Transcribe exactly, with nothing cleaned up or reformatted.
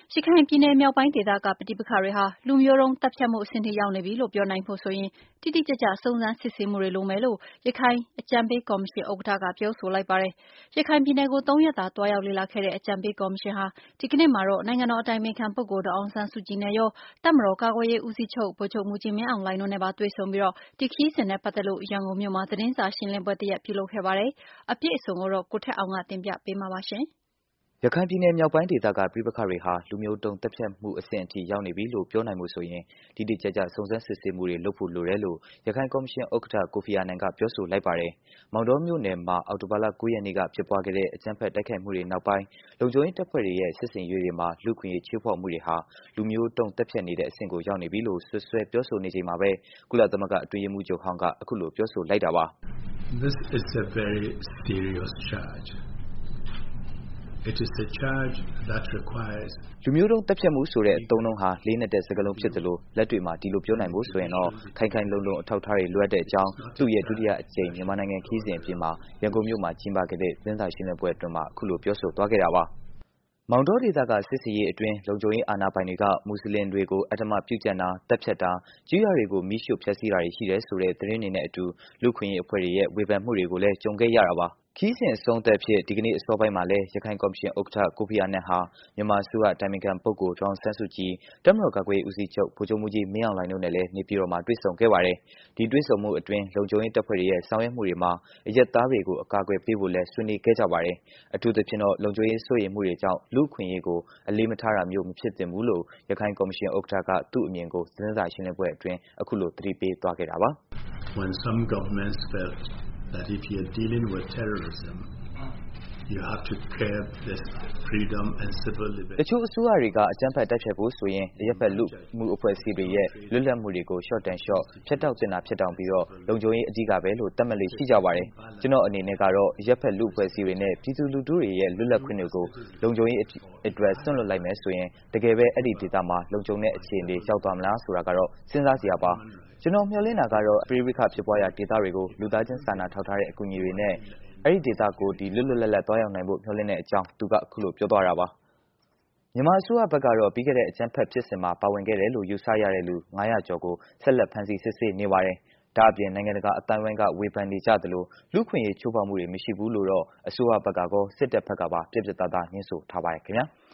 ရခိုင်ပြည်နယ်မြောက်ပိုင်းဒေသကပဋိပက္ခတွေဟာလူမျိုးတုံးတပ်ဖြတ်မှုအဆင့်ထိရောက်နေပြီလို့ပြောနိုင်ဖို့ဆိုရင်တိတိကျကျစုံစမ်းစစ်ဆေးမှုတွေလိုမယ်လို့ရခိုင်အကြံပေးကော်မရှင်ဥက္ကဋ္ဌကပြောဆိုလိုက်ပါတယ်။ရခိုင်ပြည်နယ်ကိုသုံးရက်တာတွားရောက်လေ့လာခဲ့တဲ့အကြံပေးကော်မရှင်ဟာဒီကနေ့မှာတော့နိုင်ငံတော်အတိုင်ပင်ခံပုဂ္ဂိုလ်ဒေါ်အောင်ဆန်းစုကြည်နဲ့ရောတပ်မတော်ကာကွယ်ရေးဦးစီးချုပ်ဗိုလ်ချုပ်မှူးကြီးမင်းအောင်လှိုင်တို့နဲ့ပါတွေ့ဆုံပြီးဒီခရီးစဉ်နဲ့ပတ်သက်လို့ရန်ကုန်မြို့မှာသတင်းစာရှင်းလင်းပွဲတရပ်ပြုလုပ်ခဲ့ပါတယ်။အပြည့်အစုံကိုတော့ကိုထက်အောင်ကတင်ပြပေးမှာပါရှင်။ရခိုင်ပြည်နယ်မြောက်ပိုင်းဒေသကပဋိပက္ခတွေဟာလူမျိုးတုံးတပ်ဖြတ်မှုအဆင့်အထိရောက်နေပြီလို့ပြောနိုင်မှုဆိုရင်တိတိကျကျစုံစမ်းစစ်ဆေးမှုတွေလုပ်ဖို့လိုတယ်လို့ရခိုင်ကော်မရှင်ဥက္ကဋ္ဌကိုဖီအာနန်ကပြောဆိုလိုက်ပါတယ်။မောင်တောမြို့နယ်မှာအောက်တိုဘာလ၉ရက်နေ့ကဖြစ်ပွားခဲ့တဲ့အကြမ်းဖက်တိုက်ခိုက်မှုတွေနောက်ပိုင်းလုံခြုံရေးတပ်ဖွဲ့တွေရဲ့စစ်ဆင်ရေးတွေမှာလူခွင့်ရေးချိုးဖောက်မှုတွေဟာလူမျိုးတုံးတပ်ဖြတ်နေတဲ့အဆင့်ကိုရောက်နေပြီလို့ဆွဆွဲပြောဆိုနေချိန်မှာပဲကုလသမဂ္ဂအတွင်းရေးမှူးချုပ်ဟောင်းကအခုလိုပြောဆိုလိုက်တာပါ။ This is a very serious charge. It is a charge that requires လူမျိုးတုံးတပ်ဖြတ်မှုဆိုတဲ့အသုံးအနှုန်းဟာလေးနက်တဲ့စကားလုံးဖြစ်သလိုလက်တွေ့မှာဒီလိုပြောနိုင်ဖို့ဆိုရင်တော့ခိုင်ခိုင်လုံလုံအထောက်အထားတွေလိုအပ်တဲ့အကြောင်းသူ့ရဲ့ဒုတိယအကြိမ်မြန်မာနိုင်ငံခရီးစဉ်အပြင်မှာရန်ကုန်မြို့မှာကျင်းပခဲ့တဲ့သတင်းစာရှင်းလင်းပွဲအတွင်းမှာအခုလိုပြောဆိုသွားခဲ့တာပါ။မောင်တောဒေသကစစ်စည်ရေးအတွင်းလုံခြုံရေးအာဏာပိုင်တွေကမွတ်စလင်တွေကိုအဓမ္မပြုကျင့်တာတပ်ဖြတ်တာကြေးရွာတွေကိုမိရှို့ဖျက်ဆီးတာတွေရှိတယ်ဆိုတဲ့သတင်းတွေနဲ့အတူလူခွင့်ရေးအဖွဲ့တွေရဲ့ဝေဖန်မှုတွေကိုလည်းကြုံခဲ့ရတာပါခီးစဉ်အဆုံးသက်ဖြစ်ဒီကနေ့အစောပိုင်းမှာလဲရခိုင်ကော်မရှင်ဥက္ကဋ္ဌကိုဖီအာနန်ဟာမြန်မာအစိုးရတိုင်ပင်ခံပုဂ္ဂိုလ်ဒေါအောင်ဆန်းစုကြည်တပ်မတော်ကာကွယ်ရေးဦးစီးချုပ်ဗိုလ်ချုပ်မှူးကြီးမင်းအောင်လှိုင်တို့နဲ့လည်းနေပြည်တော်မှာတွေ့ဆုံခဲ့ပါတယ်ဒီတွေ့ဆုံမှုအတွင်းလုံခြုံရေးတပ်ဖွဲ့တွေရဲ့ဆောင်ရွက်မှုတွေမှာအရက်သားတွေကိုအကာအကွယ်ပေးဖို့လဲဆွေးနွေးခဲ့ကြပါတယ်အထူးသဖြင့်တော့လုံခြုံရေးစိုးရိမ်မှုတွေကြောင့်လူခွင့်ရေးကိုအလေးမထားတာမျိုးမဖြစ်သင့်ဘူးလို့ရခိုင်ကော်မရှင်ဥက္ကဋ္ဌကသူ့အမြင်ကိုသတင်းစာရှင်းလင်းပွဲအတွင်းအခုလိုသတိပေးသွားခဲ့တာပါ When some governments felt that if you're dealing with terrorism you have to curb this freedom and civil liberty တချို့အစိုးရတွေကအကြမ်းဖက်တိုက်ဖြတ်ဖို့ဆိုရင်အရက်ဖက်လူမှုအဖွဲ့အစည်းတွေရဲ့လွတ်လပ်မှုတွေကိုရှော့တန်ရှော့ဖျက်တောက်တင်တာဖြစ်တောင်ပြီးတော့လုံခြုံရေးအကြီးကပဲလို့တတ်မှတ်လို့ရှိကြပါတယ်ကျွန်တော်အနေနဲ့ကတော့အရက်ဖက်လူအဖွဲ့အစည်းတွေနဲ့ပြည်သူလူထုတွေရဲ့လွတ်လပ်ခွင့်တွေကိုလုံခြုံရေးအတွက်ဆွန့်လွတ်လိုက်မယ်ဆိုရင်တကယ်ပဲအဲ့ဒီဒေသမှာလုံခြုံတဲ့အခြေအနေရောက်သွားမလားဆိုတာကတော့စဉ်းစားစရာပါကျွန်တော်မျှော်လင့်တာကတော့ပြည်ပခဖြစ်ပွားရာဒေသတွေကိုလူသားချင်းစာနာထောက်ထားတဲ့အကူအညီတွေနဲ့အဲ့ဒီဒေသကိုဒီလွတ်လွတ်လပ်လပ်သွားရောက်နိုင်ဖို့မျှော်လင့်တဲ့အကြောင်းသူကအခုလိုပြောသွားတာပါမြန်မာအစိုးရဘက်ကတော့ပြီးခဲ့တဲ့အကြမ်းဖက်ဖြစ်စဉ်မှာပါဝင်ခဲ့တယ်လို့ယူဆရတဲ့လူ၅ရာကျော်ကိုဆက်လက်ဖမ်းဆီးစစ်ဆေးနေပါတယ်ဒါအပြင်နိုင်ငံတကာအတိုင်းအဝိုင်းကဝေဖန်နေကြသလိုလူခွင့်ရေးချိုးဖောက်မှုတွေမရှိဘူးလို့တော့အစိုးရဘက်ကကောစစ်တပ်ဘက်ကပါပြတ်ပြတ်သားသားညှင်းဆိုထားပါတယ်ခင်ဗျာ